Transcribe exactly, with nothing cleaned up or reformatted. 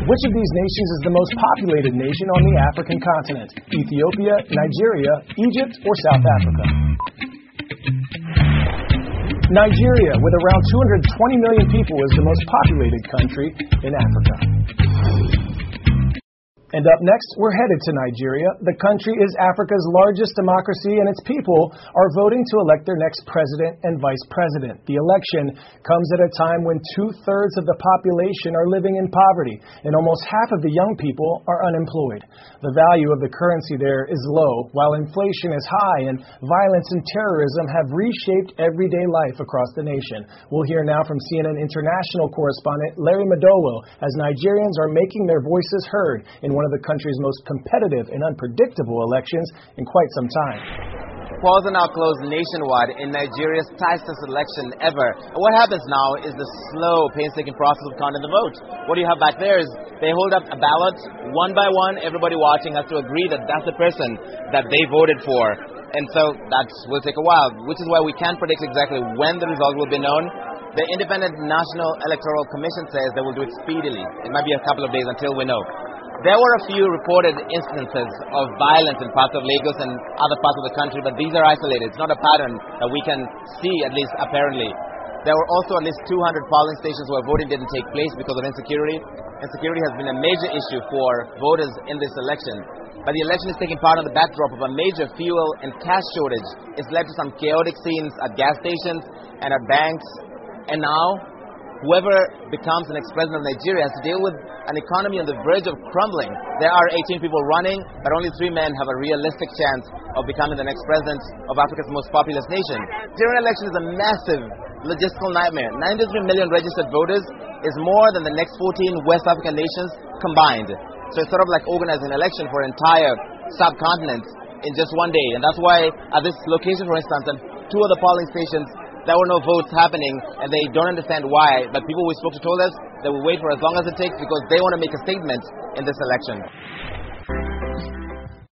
Which of these nations is the most populated nation on the African continent? Ethiopia, Nigeria, Egypt, or South Africa? Nigeria, with around two hundred twenty million people, is the most populated country in Africa. And up next, we're headed to Nigeria. The country is Africa's largest democracy, and its people are voting to elect their next president and vice president. The election comes at a time when two-thirds of the population are living in poverty, and almost half of the young people are unemployed. The value of the currency there is low, while inflation is high, and violence and terrorism have reshaped everyday life across the nation. We'll hear now from C N N international correspondent Larry Madowo as Nigerians are making their voices heard in one of the country's most competitive and unpredictable elections in quite some time. Polls are now closed nationwide in Nigeria's tightest election ever. And what happens now is the slow, painstaking process of counting the vote. What you have back there is they hold up a ballot one by one. Everybody watching has to agree that that's the person that they voted for. And so that will take a while, which is why we can't predict exactly when the result will be known. The Independent National Electoral Commission says they will do it speedily. It might be a couple of days until we know. There were a few reported instances of violence in parts of Lagos and other parts of the country, but these are isolated. It's not a pattern that we can see, at least apparently. There were also at least two hundred polling stations where voting didn't take place because of insecurity. Insecurity has been a major issue for voters in this election. But the election is taking part on the backdrop of a major fuel and cash shortage. It's led to some chaotic scenes at gas stations and at banks. And now, whoever becomes the next president of Nigeria has to deal with an economy on the verge of crumbling. There are eighteen people running, but only three men have a realistic chance of becoming the next president of Africa's most populous nation. During election is a massive logistical nightmare. ninety-three million registered voters is more than the next fourteen West African nations combined. So it's sort of like organizing an election for an entire subcontinent in just one day. And that's why at this location, for instance, and two of the polling stations, there were no votes happening, and they don't understand why. But people we spoke to told us they will wait for as long as it takes because they want to make a statement in this election.